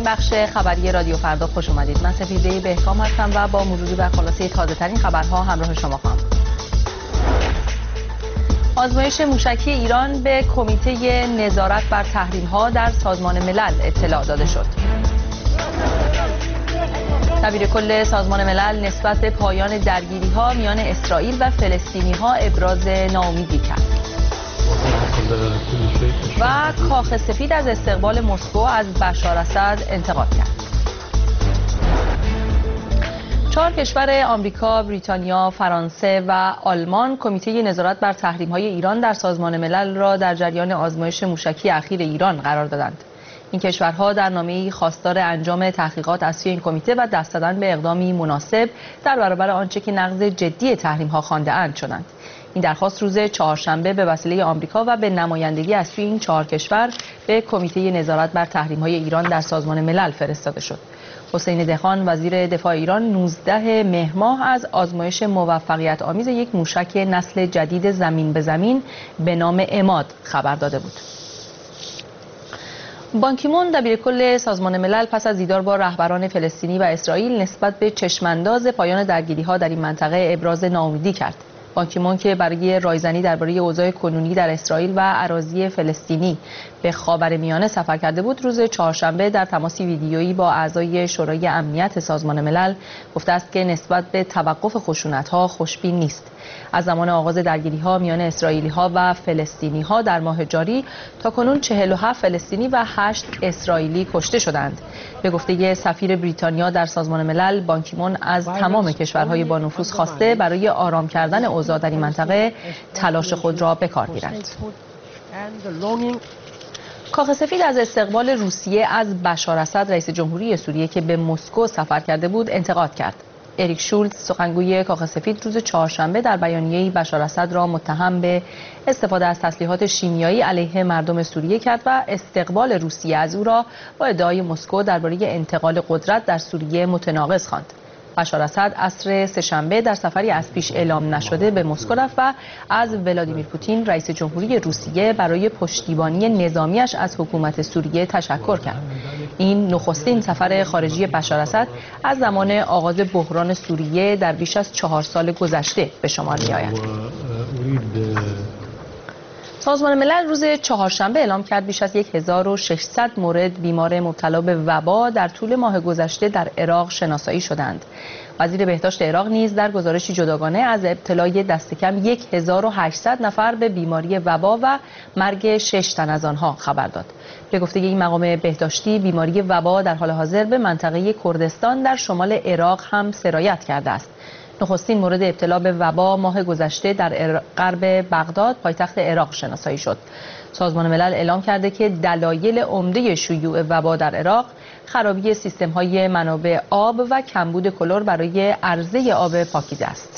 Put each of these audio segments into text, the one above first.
بخش خبری رادیو فردا خوش اومدید. من سپیده بهکام هستم و با مرور بر خلاصه تازه ترین خبرها همراه شما خواهم. آزمایش موشکی ایران به کمیته نظارت بر تحریم‌ها در سازمان ملل اطلاع داده شد. دبیر کل سازمان ملل نسبت به پایان درگیری‌ها میان اسرائیل و فلسطینی‌ها ابراز ناامیدی کرد. و کاخ سفید از استقبال مسکو از بشار اسد انتقاد کرد. 4 کشور آمریکا، بریتانیا، فرانسه و آلمان کمیته نظارت بر تحریم‌های ایران در سازمان ملل را در جریان آزمایش موشکی اخیر ایران قرار دادند. این کشورها در نامه‌ای خواستار انجام تحقیقات از سوی این کمیته و دست دادن به اقدامی مناسب در برابر آنچه که نقض جدی تحریم‌ها خوانده‌اند شدند. این درخواست روز چهارشنبه به وسیله آمریکا و به نمایندگی از سوی این 4 کشور به کمیته نظارت بر تحریم‌های ایران در سازمان ملل فرستاده شد. حسین دهقان وزیر دفاع ایران 19 مهر ماه از آزمایش موفقیت آمیز یک موشک نسل جدید زمین به زمین به نام عماد خبر داده بود. بان کی مون دبیر کل سازمان ملل پس از دیدار با رهبران فلسطینی و اسرائیل نسبت به چشمانداز پایان درگیری‌ها در این منطقه ابراز ناامیدی کرد. بان کی مون که برای رایزنی درباره اوضاع کنونی در اسرائیل و اراضی فلسطینی به خاورمیانه سفر کرده بود، روز چهارشنبه در تماسی ویدیویی با اعضای شورای امنیت سازمان ملل گفته است که نسبت به توقف خشونت‌ها خوشبین نیست. از زمان آغاز درگیری‌ها میان اسرائیلی‌ها و فلسطینی‌ها در ماه جاری تاکنون 47 فلسطینی و 8 اسرائیلی کشته شدند. به گفته سفیر بریتانیا در سازمان ملل، بان کی مون از تمام کشورهای با نفوذ خواسته برای آرام کردن اوضاع در این منطقه تلاش خود را به کار گیرند. کاخ سفید از استقبال روسیه از بشار اسد رئیس جمهوری سوریه که به مسکو سفر کرده بود انتقاد کرد. اریک شولز سخنگوی کاخ سفید روز چهارشنبه در بیانیه‌ای بشار اسد را متهم به استفاده از تسلیحات شیمیایی علیه مردم سوریه کرد و استقبال روسیه از او را با ادعای مسکو درباره انتقال قدرت در سوریه متناقض خواند. بشار اسد عصر سه‌شنبه در سفری از پیش اعلام نشده به مسکو رفت و از ولادیمیر پوتین رئیس جمهوری روسیه برای پشتیبانی نظامیش از حکومت سوریه تشکر کرد. این نخستین سفر خارجی بشار اسد از زمان آغاز بحران سوریه در بیش از 4 سال گذشته به شمار می‌آید. سازمان ملل روز چهارشنبه اعلام کرد بیش از 1600 مورد بیمار مبتلا به وبا در طول ماه گذشته در عراق شناسایی شدند. وزیر بهداشت عراق نیز در گزارشی جداگانه از ابتلای دست کم 1800 نفر به بیماری وبا و مرگ 6 تن از آنها خبر داد. به گفته این مقام بهداشتی، بیماری وبا در حال حاضر به منطقه کردستان در شمال عراق هم سرایت کرده است. نخستین مورد ابتلا به وبا ماه گذشته در غرب بغداد پایتخت عراق شناسایی شد. سازمان ملل اعلام کرده که دلایل عمده شیوع وبا در عراق خرابی سیستم‌های منابع آب و کمبود کلور برای عرضه آب پاکیزه است.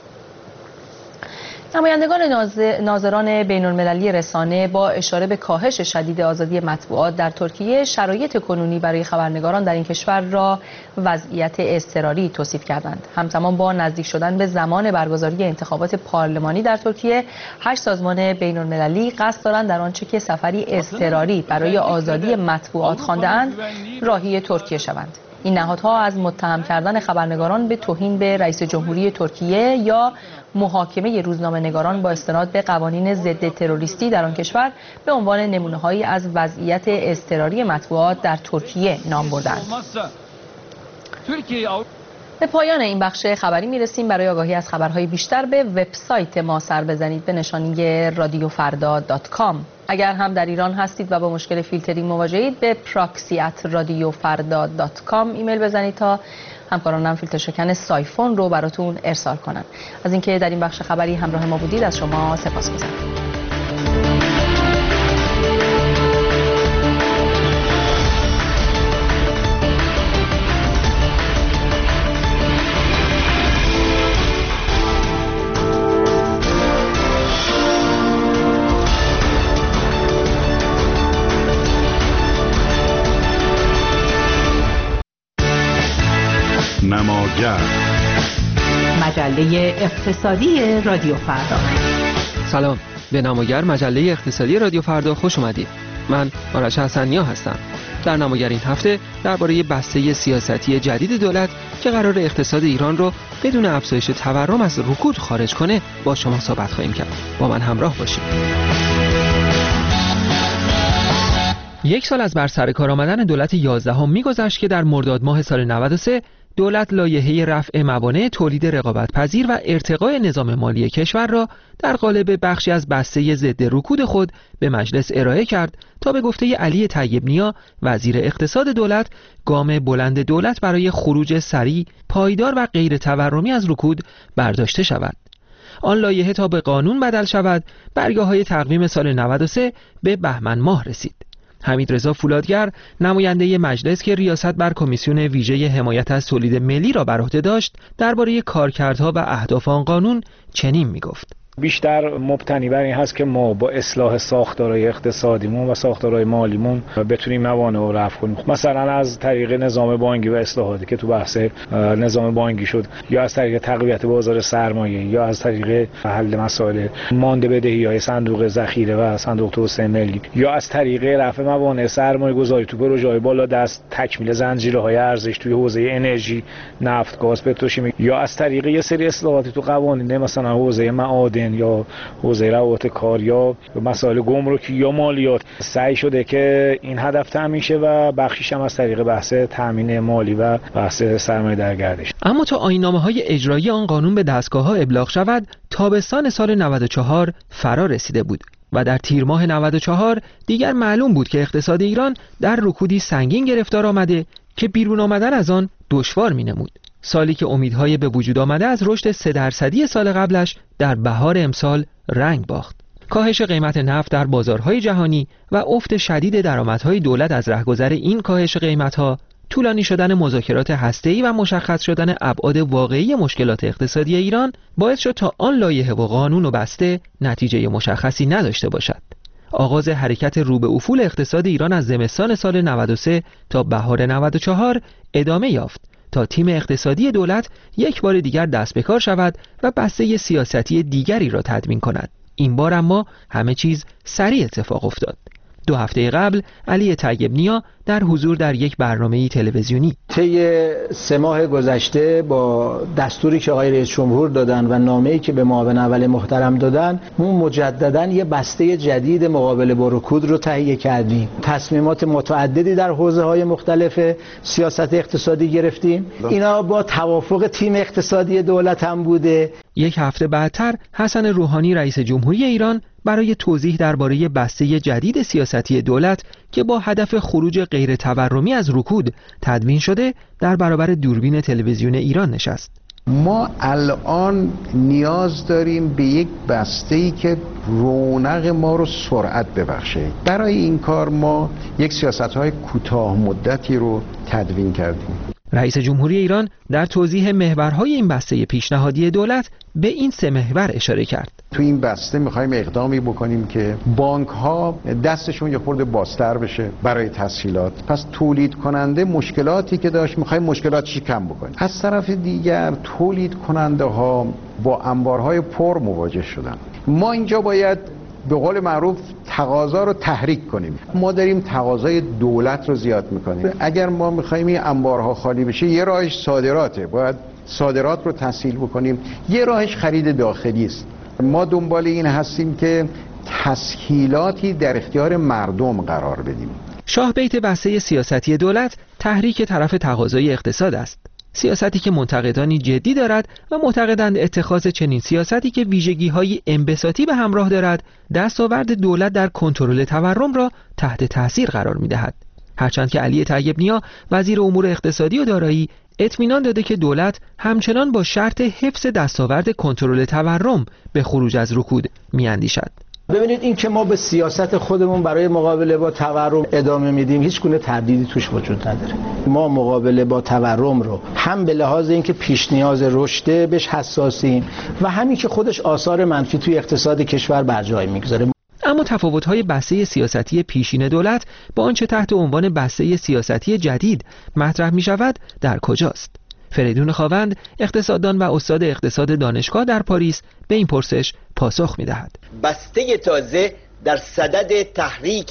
نمایندگان ناظران بین‌المللی رسانه با اشاره به کاهش شدید آزادی مطبوعات در ترکیه شرایط کنونی برای خبرنگاران در این کشور را وضعیت اضطراری توصیف کردند. همزمان با نزدیک شدن به زمان برگزاری انتخابات پارلمانی در ترکیه، 8 سازمان بین‌المللی قصد دارند در آنچه که سفری اضطراری برای آزادی مطبوعات خوانده‌اند راهی ترکیه شوند. این نهادها از متهم کردن خبرنگاران به توهین به رئیس جمهوری ترکیه یا محاکمه روزنامه‌نگاران با استناد به قوانین ضد تروریستی در آن کشور به عنوان نمونه‌هایی از وضعیت اضطراری مطبوعات در ترکیه نام بردند. به پایان این بخش خبری میرسیم. برای آگاهی از خبرهای بیشتر به وبسایت ما سر بزنید به نشانی radiofarda.com. اگر هم در ایران هستید و با مشکل فیلترینگ مواجهید به proxy@radiofarda.com ایمیل بزنید تا همکارانم فیلتر شکن سایفون رو براتون ارسال کنن. از اینکه در این بخش خبری همراه ما بودید از شما سپاسگزارم. نماگر مجله اقتصادی رادیو فردا. سلام، به نماگر مجله اقتصادی رادیو فردا خوش اومدید. من آرش حسنیا هستم. در نماگر این هفته درباره بسته سیاستی جدید دولت که قرار اقتصاد ایران رو بدون افزایش تورم از رکود خارج کنه با شما صحبت خواهیم کرد. با من همراه باشید. یک سال از بر سر کار آمدن دولت 11 میگذشت که در مرداد ماه سال 93 دولت لایحه رفع موانع تولید رقابت‌پذیر و ارتقای نظام مالی کشور را در قالب بخشی از بسته ضد رکود خود به مجلس ارائه کرد تا به گفته علی طیب نیا وزیر اقتصاد دولت گام بلند دولت برای خروج سریع، پایدار و غیر تورمی از رکود برداشته شود. آن لایحه تا به قانون بدل شود برگه‌های تقویم سال 93 به بهمن ماه رسید. حمیدرضا فولادگر نماینده مجلس که ریاست بر کمیسیون ویژه حمایت از تولید ملی را بر عهده داشت درباره کارکردها و اهداف آن قانون چنین می‌گفت: بیشتر مبتنی بر این هست که ما با اصلاح ساختارهای اقتصادیمون و ساختارهای مالیمون بتونیم موانع رو رفع کنیم. مثلا از طریق نظام بانکی و اصلاحاتی که تو بحث نظام بانکی شد، یا از طریق تقویت بازار سرمایه، یا از طریق حل مسائل مانده بدهی‌های صندوق ذخیره و صندوق توسعه ملی، یا از طریق رفع موانع سرمایه‌گذاری تو پروژه‌های بالا دست، تکمیل زنجیرهای ارزش توی حوزه انرژی، نفت، گاز، پتروشیمی، یا از طریق یه سری اصلاحاتی تو قوانین مثلا حوزه معادن یا حوزه روابط کار یا مسائل گمرکی یا مالیات سعی شده که این هدف تامین شه و بخشیش هم از طریق بحث تامین مالی و بحث سرمایه در گردش. اما تا آیین‌نامه‌های اجرایی آن قانون به دستگاه‌ها ابلاغ شود تابستان سال 94 فرا رسیده بود و در تیر ماه 94 دیگر معلوم بود که اقتصاد ایران در رکودی سنگین گرفتار آمده که بیرون آمدن از آن دشوار می‌نمود. سالی که امیدهای به وجود آمده از رشد 3% سال قبلش در بهار امسال رنگ باخت. کاهش قیمت نفت در بازارهای جهانی و افت شدید درآمدهای دولت از رهگذر این کاهش قیمتها، طولانی شدن مذاکرات هسته‌ای و مشخص شدن ابعاد واقعی مشکلات اقتصادی ایران باعث شد تا آن لایحه و قانون و بسته نتیجه مشخصی نداشته باشد. آغاز حرکت رو به افول اقتصاد ایران از زمستان سال 93 تا بهار 94 ادامه یافت تا تیم اقتصادی دولت یک بار دیگر دست به کار شود و بسته سیاستی دیگری را تدوین کند. این بار اما همه چیز سریع اتفاق افتاد. 2 هفته قبل علی طیب نیا در حضور در یک برنامه تلویزیونی طی 3 ماه گذشته با دستوری که آقای رئیس جمهور دادن و نامه‌ای که به معاون اول محترم دادن ما مجدداً یه بسته جدید مقابله با رکود رو تهیه کردیم. تصمیمات متعددی در حوزه‌های مختلف سیاست اقتصادی گرفتیم. اینا با توافق تیم اقتصادی دولت هم بوده. 1 هفته بعدتر حسن روحانی رئیس جمهوری ایران برای توضیح درباره بسته جدید سیاستی دولت که با هدف خروج غیر تورمی از رکود تدوین شده در برابر دوربین تلویزیون ایران نشست. ما الان نیاز داریم به یک بسته‌ای که رونق ما رو سرعت ببخشه. برای این کار ما یک سیاست‌های کوتاه مدتی رو تدوین کردیم. رئیس جمهوری ایران در توضیح محورهای این بسته پیشنهادی دولت به این 3 محور اشاره کرد. تو این بسته می‌خوایم اقدامی بکنیم که بانک‌ها دستشون یه خورده بازتر بشه برای تسهیلات. پس تولید کننده مشکلاتی که داشت می‌خوایم مشکلاتش کم بکنیم. از طرف دیگر تولید کننده‌ها با انبارهای پر مواجه شدن. ما اینجا باید به قول معروف تقاضا رو تحریک کنیم. ما داریم تقاضای دولت رو زیاد میکنیم. اگر ما میخوایم این انبارها خالی بشه یه راهش صادراته، باید صادرات رو تسهیل بکنیم. یه راهش خرید داخلی است. ما دنبال این هستیم که تسهیلاتی در اختیار مردم قرار بدیم. شاه بیت بسته سیاستی دولت تحریک طرف تقاضای اقتصاد است. سیاستی که منتقدانی جدی دارد و معتقدند اتخاذ چنین سیاستی که ویژگی‌های انبساطی به همراه دارد دستاورد دولت در کنترل تورم را تحت تاثیر قرار می‌دهد. هرچند که علی طیب نیا وزیر امور اقتصادی و دارایی اطمینان داده که دولت همچنان با شرط حفظ دستاورد کنترل تورم به خروج از رکود می‌اندیشد. ببینید این که ما به سیاست خودمون برای مقابله با تورم ادامه میدیم هیچ گونه تردیدی توش وجود نداره. ما مقابله با تورم رو هم به لحاظ اینکه پیش نیاز رشده بهش حساسیم و همین که خودش آثار منفی توی اقتصاد کشور بر جای میگذاره. اما تفاوت‌های بسته سیاستی پیشین دولت با آنچه تحت عنوان بسته سیاستی جدید مطرح می‌شود در کجاست؟ فریدون خاوند اقتصاددان و استاد اقتصاد دانشگاه در پاریس به این پرسش پاسخ می‌دهد. بسته تازه در صدد تحریک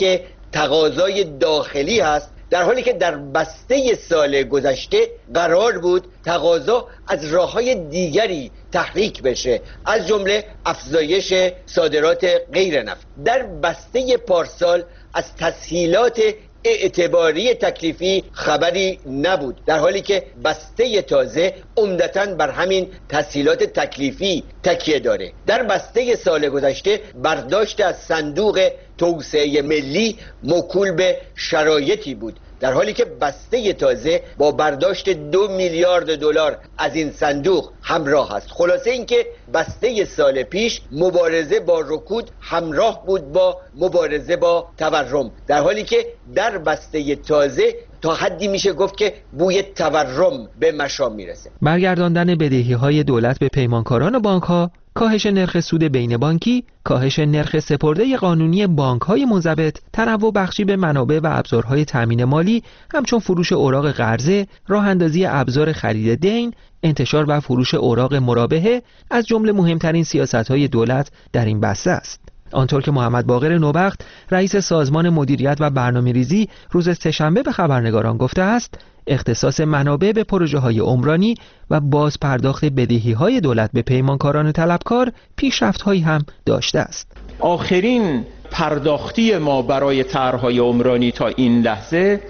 تقاضای داخلی هست، در حالی که در بسته سال گذشته قرار بود تقاضا از راه‌های دیگری تحریک بشه، از جمله افزایش صادرات غیر نفت. در بسته پارسال از تسهیلات اعتباری تکلیفی خبری نبود، در حالی که بسته تازه عمدتاً بر همین تسهیلات تکلیفی تکیه داره. در بسته سال گذشته برداشت از صندوق توسعه ملی موکول به شرایطی بود، در حالی که بسته تازه با برداشت 2 میلیارد دلار از این صندوق همراه است. خلاصه اینکه بسته سال پیش مبارزه با رکود همراه بود با مبارزه با تورم، در حالی که در بسته تازه تا حدی میشه گفت که بوی تورم به مشام میرسه. برگرداندن بدهی‌های دولت به پیمانکاران و بانک‌ها، کاهش نرخ سود بین بانکی، کاهش نرخ سپرده قانونی بانک‌های منضبط، تنوع بخشی به منابع و ابزارهای تامین مالی، همچون فروش اوراق قرضه، راه‌اندازی ابزار خرید دین، انتشار و فروش اوراق مرابحه از جمله مهمترین سیاست‌های دولت در این بسته است. آنطور که محمد باقر نوبخت رئیس سازمان مدیریت و برنامه‌ریزی روز سه‌شنبه به خبرنگاران گفته است، اختصاص منابع به پروژه‌های عمرانی و باز پرداخت بدهی‌های دولت به پیمانکاران طلبکار پیشرفت‌هایی هم داشته است. آخرین پرداختی ما برای طرح‌های عمرانی تا این لحظه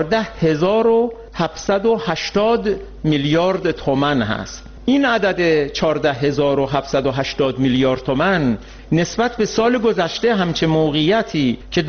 14780 میلیارد تومان هست. این عدد 14780 میلیارد تومان نسبت به سال گذشته همچه موقعیتی که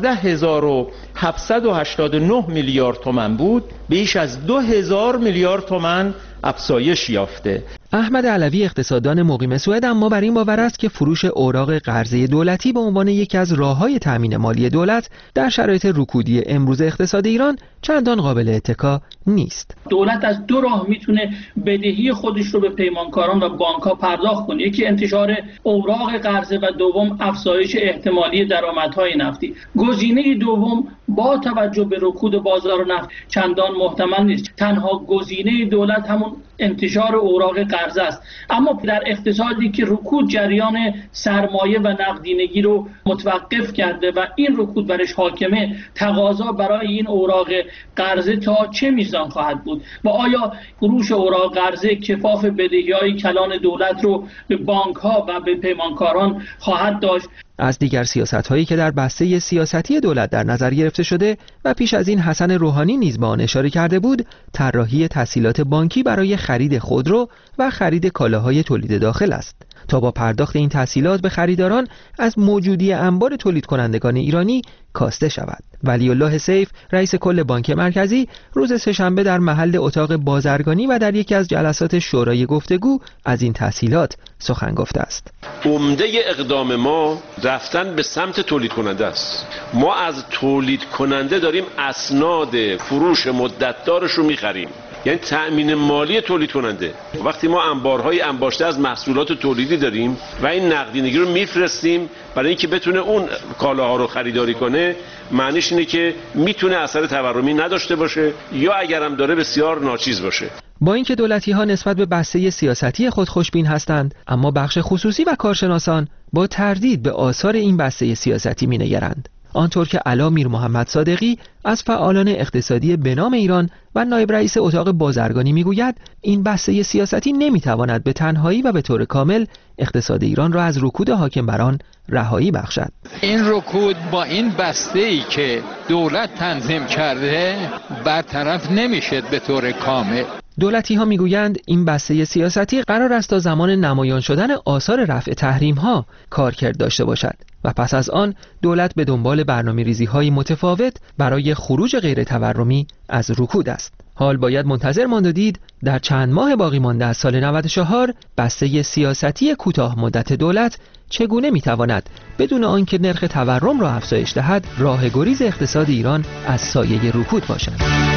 12789 میلیارد تومان بود بیش از 2000 میلیارد تومان افزایش یافته. احمد علوی اقتصاددان مقیم سوئد اما بر این باور است که فروش اوراق قرضه دولتی به عنوان یکی از راه‌های تامین مالی دولت در شرایط رکودی امروز اقتصاد ایران چندان قابل اتکا نیست. دولت از دو راه میتونه بدهی خودش رو به پیمانکاران و بانک‌ها پرداخت کنه، یکی انتشار اوراق قرضه و دوم افزایش احتمالی درآمدهای نفتی. گزینه دوم با توجه به رکود بازار نفت چندان محتمل نیست. تنها گزینه دولت همون انتشار اوراق قرضه است. اما در اقتصادی که رکود جریان سرمایه و نقدینگی رو متوقف کرده و این رکود برش حاکمه، تقاضا برای این اوراق قرضه تا چه میزان خواهد بود و آیا فروش اوراق قرضه کفاف بدهی‌های کلان دولت رو به بانک‌ها و به پیمانکاران خواهد داشت؟ از دیگر سیاست‌هایی که در بسته سیاستی دولت در نظر گرفته شده و پیش از این حسن روحانی نیز به آن اشاره کرده بود، طراحی تسهیلات بانکی برای خرید خودرو و خرید کالاهای تولید داخل است تا با پرداخت این تسهیلات به خریداران از موجودی انبار تولید کنندگان ایرانی کاسته شود. ولی الله سیف رئیس کل بانک مرکزی روز سه‌شنبه در محل اتاق بازرگانی و در یکی از جلسات شورای گفتگو از این تسهیلات سخن گفته است. عمده اقدام ما رفتن به سمت تولید کننده است. ما از تولید کننده داریم اسناد فروش مدتدارش رو می‌خریم، یعنی تأمین مالی تولید کننده. وقتی ما انبارهای انباشته از محصولات تولیدی داریم و این نقدینگی رو میفرستیم برای اینکه بتونه اون کالاها رو خریداری کنه، معنیش اینه که میتونه اثر تورمی نداشته باشه یا اگرم داره بسیار ناچیز باشه. با اینکه دولتی‌ها نسبت به بسته سیاستی خود خوشبین هستند، اما بخش خصوصی و کارشناسان با تردید به آثار این بسته سیاستی می‌نگرند. آنطور که علا میر محمد صادقی از فعالان اقتصادی به نام ایران و نایب رئیس اتاق بازرگانی میگوید، این بسته سیاستی نمیتواند به تنهایی و به طور کامل اقتصاد ایران را از رکود حاکم بر آن رهایی بخشد. این رکود با این بسته‌ای که دولت تنظیم کرده برطرف نمیشه به طور کامل. دولتی‌ها میگویند این بسته سیاستی قرار است تا زمان نمایان شدن آثار رفع تحریم‌ها کارکرد داشته باشد و پس از آن دولت به دنبال برنامه‌ریزی‌های متفاوت برای خروج غیر تورمی از رکود است. حال باید منتظر ماند و دید در چند ماه باقی مانده از سال 94 بسته سیاستی کوتاه مدت دولت چگونه میتواند بدون آنکه نرخ تورم را افزایش دهد راه گریز اقتصاد ایران از سایه رکود باشد.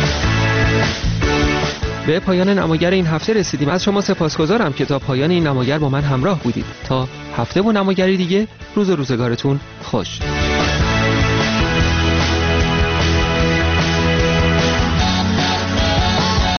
به پایان نماگر این هفته رسیدیم. از شما سپاسگزارم که تا پایان این نماگر با من همراه بودید. تا هفته و نماگری دیگه، روز و روزگارتون خوش.